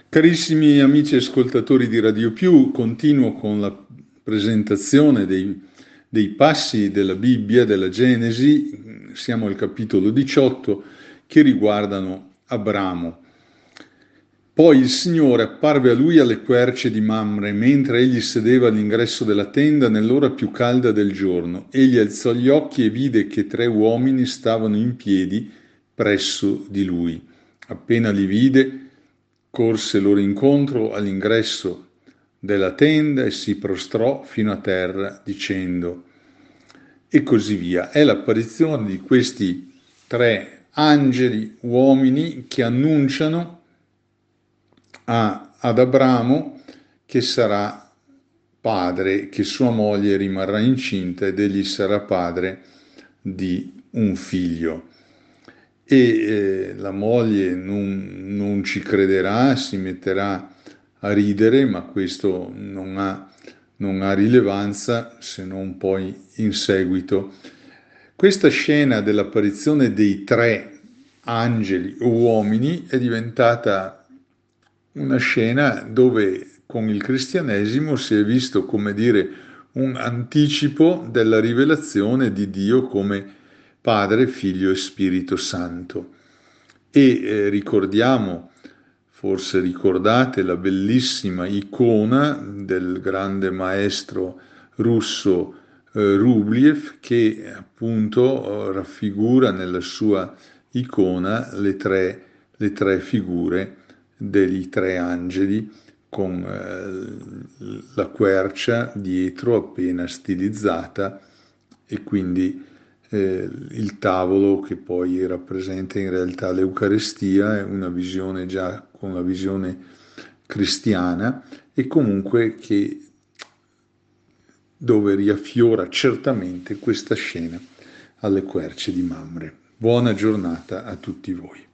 Carissimi amici ascoltatori di Radio Più, continuo con la presentazione dei passi della Bibbia, della Genesi, siamo al capitolo 18, che riguardano Abramo. Poi il Signore apparve a lui alle querce di Mamre, mentre egli sedeva all'ingresso della tenda nell'ora più calda del giorno. Egli alzò gli occhi e vide che 3 uomini stavano in piedi presso di lui. Appena li vide, corse loro incontro all'ingresso della tenda e si prostrò fino a terra dicendo, e così via. È l'apparizione di questi 3 angeli uomini che annunciano ad Abramo che sarà padre, che sua moglie rimarrà incinta ed egli sarà padre di un figlio. La moglie non ci crederà, si metterà a ridere, ma questo non ha rilevanza se non poi in seguito. Questa scena dell'apparizione dei 3 angeli uomini è diventata una scena dove con il cristianesimo si è visto, come dire, un anticipo della rivelazione di Dio come Padre, Figlio e Spirito Santo. Ricordiamo, forse ricordate, la bellissima icona del grande maestro russo Rubliev che appunto raffigura nella sua icona le tre figure degli 3 angeli con la quercia dietro appena stilizzata e quindi il tavolo che poi rappresenta in realtà l'Eucarestia, è una visione già con la visione cristiana e comunque che dove riaffiora certamente questa scena alle querce di Mamre. Buona giornata a tutti voi.